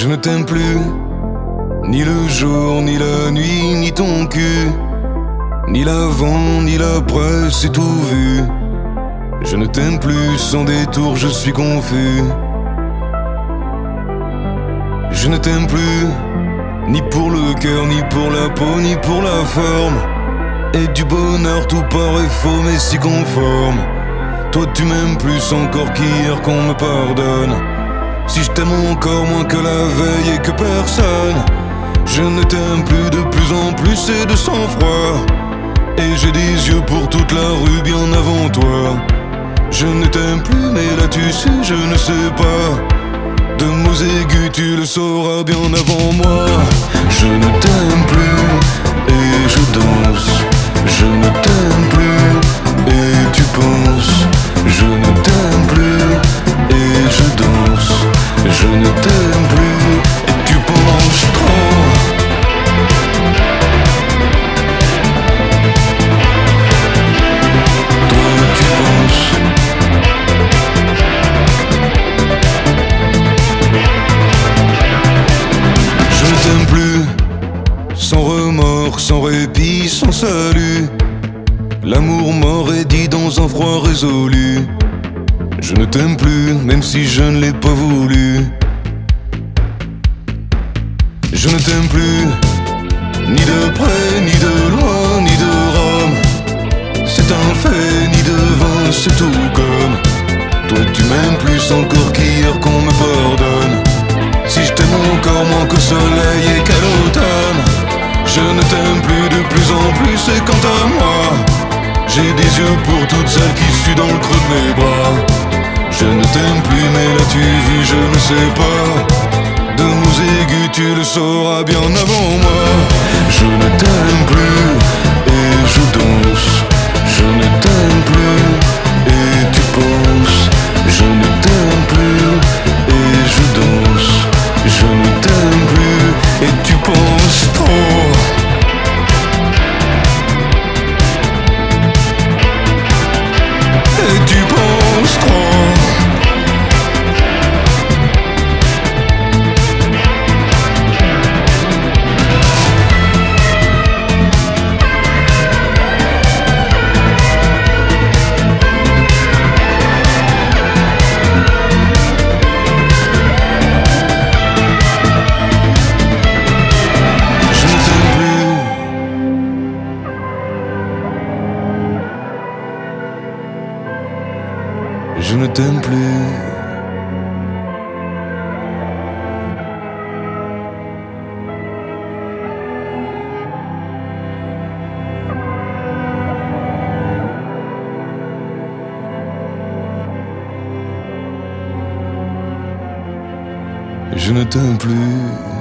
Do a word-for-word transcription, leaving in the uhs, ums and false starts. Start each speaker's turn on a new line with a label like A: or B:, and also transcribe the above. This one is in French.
A: Je ne t'aime plus, ni le jour, ni la nuit, ni ton cul, ni l'avant, ni l'après, c'est tout vu. Je ne t'aime plus, sans détour, je suis confus. Je ne t'aime plus, ni pour le cœur, ni pour la peau, ni pour la forme. Et du bonheur, tout paraît faux, mais si conforme. Toi tu m'aimes plus encore qu'hier, qu'on me pardonne. Si je t'aime encore moins que la veille et que personne. Je ne t'aime plus, de plus en plus et de sang-froid. Et j'ai des yeux pour toute la rue bien avant toi. Je ne t'aime plus, mais là tu sais, je ne sais pas. De mots aigus, tu le sauras bien avant moi. Je ne t'aime plus, et je danse. Je ne t'aime plus, et tu penses. Je ne t'aime plus, et je danse. Je ne t'aime plus, et tu penses trop. Toi tu penses. Je ne t'aime plus, sans remords, sans répit, sans salut. L'amour mort est dit dans un froid résolu. Je ne t'aime plus, même si je ne l'ai pas voulu. Je ne t'aime plus, ni de près, ni de loin, ni de Rome. C'est un fait, ni de vin, c'est tout comme. Toi tu m'aimes plus encore qu'hier, qu'on me pardonne. Si je t'aime encore moins qu'au soleil et qu'à l'automne. Je ne t'aime plus, de plus en plus, et quant à moi, j'ai des yeux pour toutes celles qui suent dans le creux de mes bras. Je ne t'aime plus, mais l'as-tu vu, je ne sais pas. De mots aigus, tu le sauras bien avant moi. Je ne t'aime plus, et je danse. Je ne t'aime plus, et tu penses. Je ne t'aime plus, et je danse. Je ne t'aime plus, et tu penses trop. Et tu penses trop. Je ne t'aime plus. Je ne t'aime plus.